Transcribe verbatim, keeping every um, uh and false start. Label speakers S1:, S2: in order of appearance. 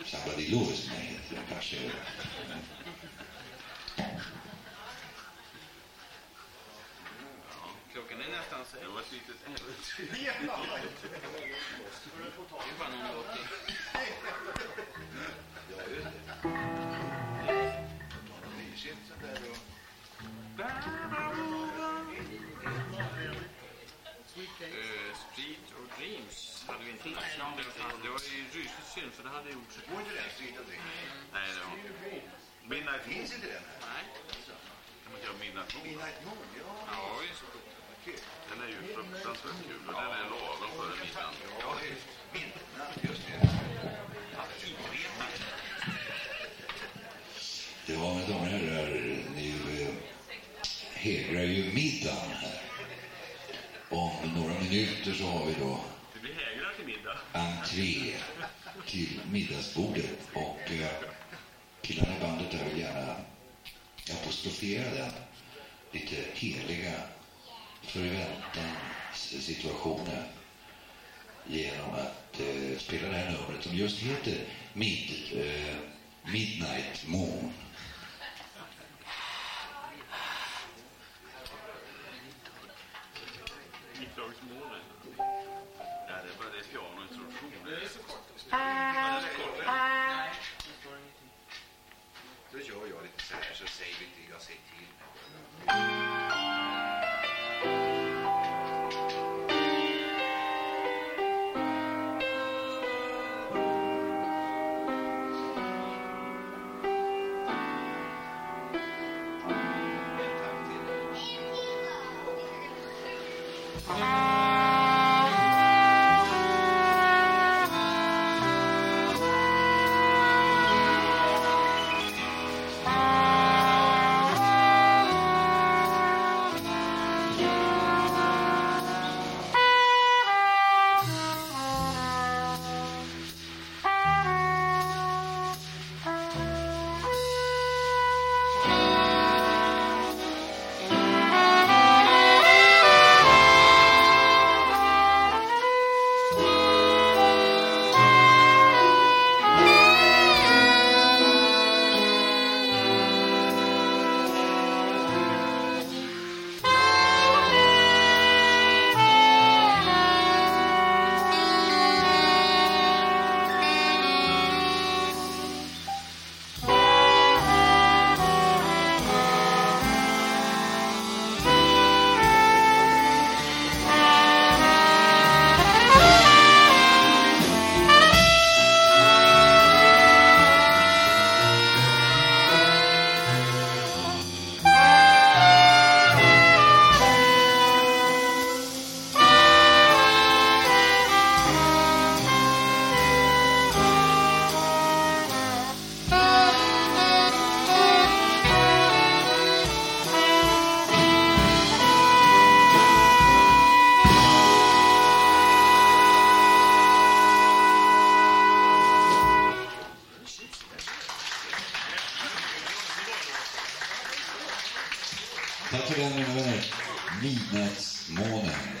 S1: Sabadillos med heter det kanske.
S2: Klockan är nästan så. Det var ett litet äventyr.
S3: Ja,
S2: det är bara någon låt.
S3: Ja, just det. Det är mysigt sånt där då.
S2: Uh, Street of Dreams hade vi inte. Det var ju rysligt synd för det hade gjort sig.
S3: Går inte den Street of Dreams?
S2: Nej, det var Midnight Moon.
S3: Finns inte den här?
S2: Nej. Kan man göra Midnight Moon?
S3: Midnight Moon, ja.
S2: Ja, just det. Den är ju fruktansvärt kul och den är lagom för midnatt.
S3: Ja, just midnatt, just det.
S1: Ja, mina damer och herrar, ni eh, hedrar ju middagen här. Om några minuter så har vi då
S2: det blir hägrar till middag.
S1: entré till middagsbordet och eh, killarna i bandet där vill gärna apostrofera den lite heliga förväntanssituationen genom att eh, spela det här numret som just heter Mid, eh, Midnight Moon.
S2: Middagsmålen. Ja, det är bara det pianointroduktion. Det är så kort.
S3: Då gör jag lite så här så säger vi inte jag säger till.
S1: Tack för den, mina vänner. Midnattsmånen.